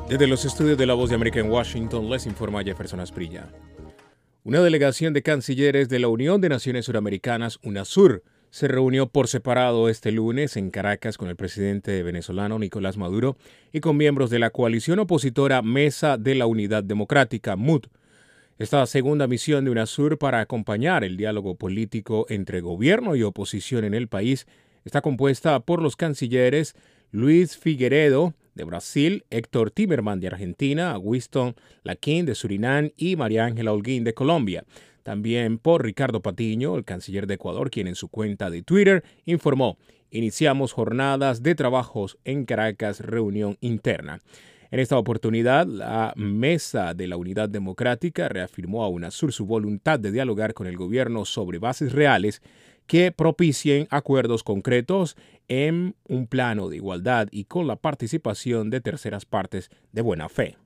Desde los estudios de La Voz de América en Washington les informa Jefferson Asprilla. Una delegación de cancilleres de la Unión de Naciones Suramericanas, UNASUR, se reunió por separado este lunes en Caracas con el presidente venezolano Nicolás Maduro y con miembros de la coalición opositora Mesa de la Unidad Democrática, MUD. Esta segunda misión de UNASUR para acompañar el diálogo político entre gobierno y oposición en el país está compuesta por los cancilleres Luis Figueiredo de Brasil, Héctor Timerman de Argentina, Winston Laquín de Surinam y María Ángela Holguín de Colombia. También por Ricardo Patiño, el canciller de Ecuador, quien en su cuenta de Twitter informó: iniciamos jornadas de trabajos en Caracas, reunión interna. En esta oportunidad, la Mesa de la Unidad Democrática reafirmó a UNASUR su voluntad de dialogar con el gobierno sobre bases reales que propicien acuerdos concretos en un plano de igualdad y con la participación de terceras partes de buena fe.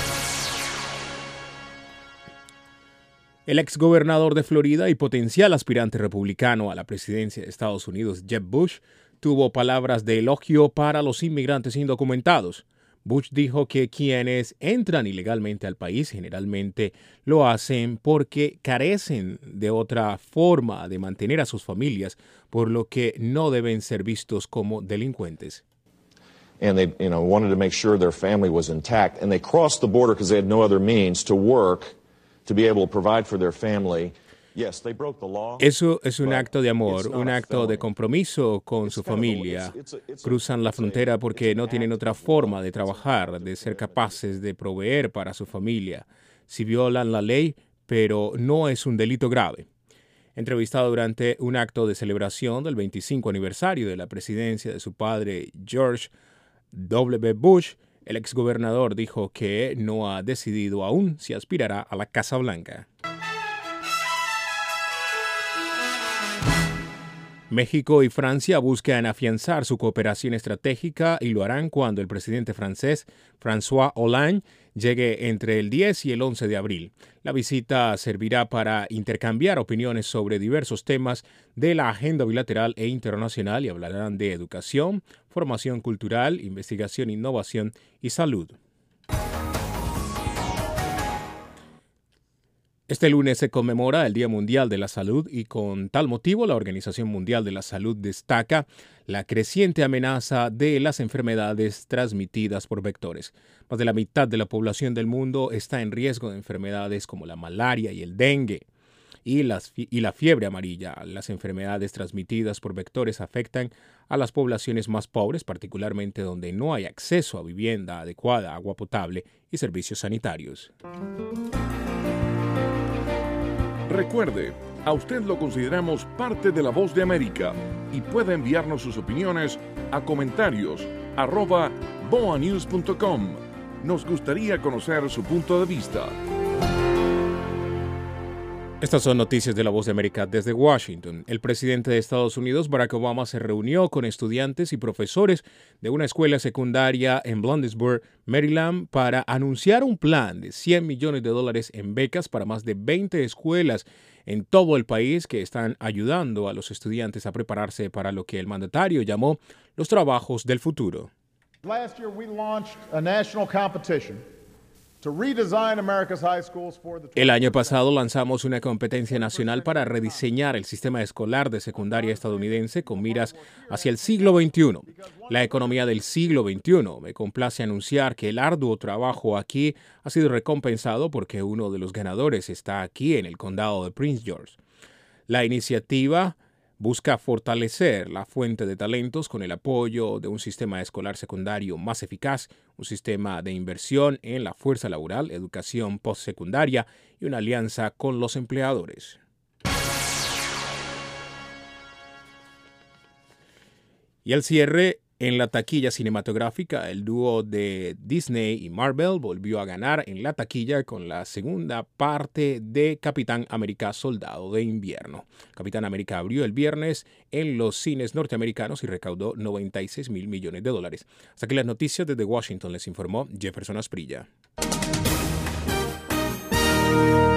El exgobernador de Florida y potencial aspirante republicano a la presidencia de Estados Unidos, Jeb Bush, tuvo palabras de elogio para los inmigrantes indocumentados. Bush dijo que quienes entran ilegalmente al país generalmente lo hacen porque carecen de otra forma de mantener a sus familias, por lo que no deben ser vistos como delincuentes. And they, wanted to make sure their family was intact, and they crossed the border because they had no other means to work, to be able to provide for their family. Yes, they broke the law. Eso es un acto de amor, un acto de compromiso con su familia. Cruzan la frontera porque no tienen otra forma de trabajar, de ser capaces de proveer para su familia. Si violan la ley, pero no es un delito grave. Entrevistado durante un acto de celebración del 25 aniversario de la presidencia de su padre George W. Bush, el exgobernador dijo que no ha decidido aún si aspirará a la Casa Blanca. México y Francia buscan afianzar su cooperación estratégica y lo harán cuando el presidente francés François Hollande llegue entre el 10 y el 11 de abril. La visita servirá para intercambiar opiniones sobre diversos temas de la agenda bilateral e internacional y hablarán de educación, formación cultural, investigación, innovación y salud. Este lunes se conmemora el Día Mundial de la Salud y con tal motivo la Organización Mundial de la Salud destaca la creciente amenaza de las enfermedades transmitidas por vectores. Más de la mitad de la población del mundo está en riesgo de enfermedades como la malaria y el dengue y la fiebre amarilla. Las enfermedades transmitidas por vectores afectan a las poblaciones más pobres, particularmente donde no hay acceso a vivienda adecuada, agua potable y servicios sanitarios. Recuerde, a usted lo consideramos parte de La Voz de América y puede enviarnos sus opiniones a comentarios@boanews.com. Nos gustaría conocer su punto de vista. Estas son noticias de La Voz de América desde Washington. El presidente de Estados Unidos, Barack Obama, se reunió con estudiantes y profesores de una escuela secundaria en Bladensburg, Maryland, para anunciar un plan de $100 millones en becas para más de 20 escuelas en todo el país que están ayudando a los estudiantes a prepararse para lo que el mandatario llamó los trabajos del futuro. Last year we launched a national competition. El año pasado lanzamos una competencia nacional para rediseñar el sistema escolar de secundaria estadounidense con miras hacia el siglo XXI. La economía del siglo XXI. Me complace anunciar que el arduo trabajo aquí ha sido recompensado porque uno de los ganadores está aquí en el condado de Prince George. La iniciativa busca fortalecer la fuente de talentos con el apoyo de un sistema escolar secundario más eficaz, un sistema de inversión en la fuerza laboral, educación postsecundaria y una alianza con los empleadores. Y al cierre, en la taquilla cinematográfica, el dúo de Disney y Marvel volvió a ganar en la taquilla con la segunda parte de Capitán América Soldado de Invierno. Capitán América abrió el viernes en los cines norteamericanos y recaudó $96 mil millones. Hasta aquí las noticias desde Washington, les informó Jefferson Asprilla.